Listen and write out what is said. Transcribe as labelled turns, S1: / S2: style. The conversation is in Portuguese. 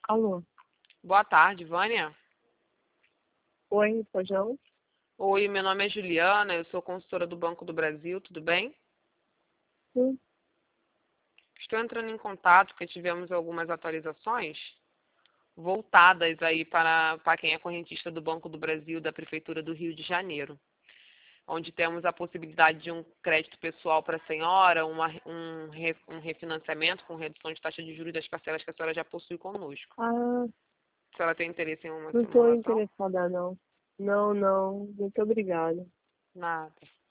S1: Alô?
S2: Boa tarde, Vânia.
S1: Oi, Pojão?
S2: Oi, meu nome é Juliana, eu sou consultora do Banco do Brasil, tudo bem?
S1: Sim.
S2: Estou entrando em contato porque tivemos algumas atualizações voltadas aí para quem é correntista do Banco do Brasil da Prefeitura do Rio de Janeiro, onde temos a possibilidade de um crédito pessoal para a senhora, um refinanciamento com redução de taxa de juros das parcelas que a senhora já possui conosco.
S1: Ah,
S2: A senhora tem interesse em uma
S1: não estou
S2: simulação?
S1: interessada, não. Não, não. Muito obrigada.
S2: Nada.